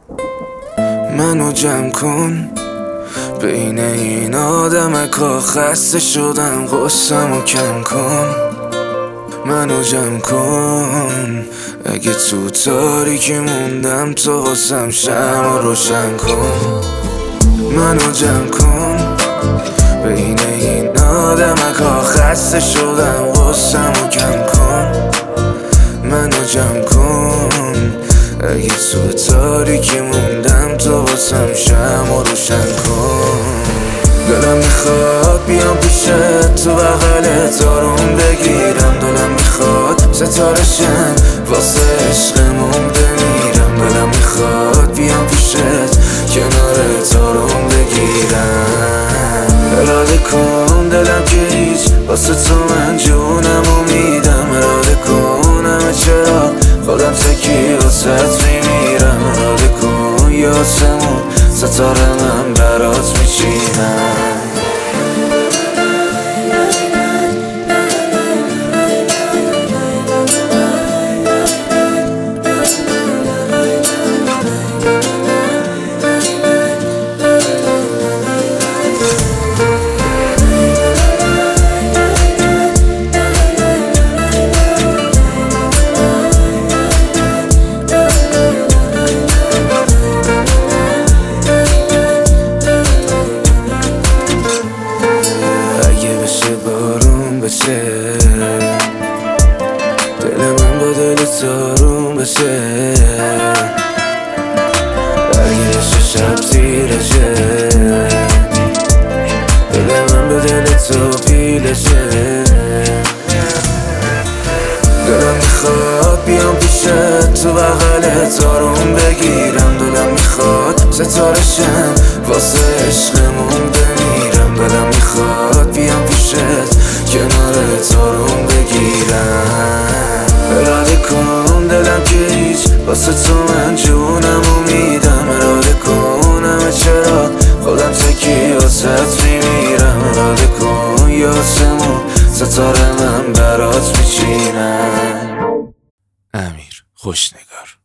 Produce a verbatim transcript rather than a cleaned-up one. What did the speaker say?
منو جمع کن بین این آدمکا، خسته شدم غصه‌مو کم کن. منو جمع کن اگه تو تاریکی موندم، تو واسم شمع روشن کن. منو جمع کن بین این آدمکا، خسته شدم غصه‌مو کم کن. منو جمع کن اگه تو تاریکی موندم، تو واسم شمع روشن کن. دلم میخواد بیام پیشت، تو بغلت آروم بگیرم. دلم میخواد ستاره شم واسه عشقمون بمیرم. دلم میخواد بیام پیشت، کنارت آروم بگیرم. اراده کن دلم که هیچ، واسه تو من جونمو میدم. اراده کن همه چرا خودم تکی واسه میمیرم. اراده کن یه آسمون ستاره من برات میچینم. دل من با دل آروم بشه، برگشت شب تیرشه. دل من به دل تو پیلشه. دلم میخواد بیام پیشت، تو بغلت آروم بگیرم. دلم میخواد ستاره شم واسه عشقمون بمیرم. دلم میخواد بیام پیشت، کنارت آروم بگیرم. اراده کن دلم که هیچ، واسه تو من جونمو میدم. اراده کن همه چرا خودم تکی واسه میمیرم. اراده کن یه آسمون ستاره من برات میچینم. امیر خوشنگار.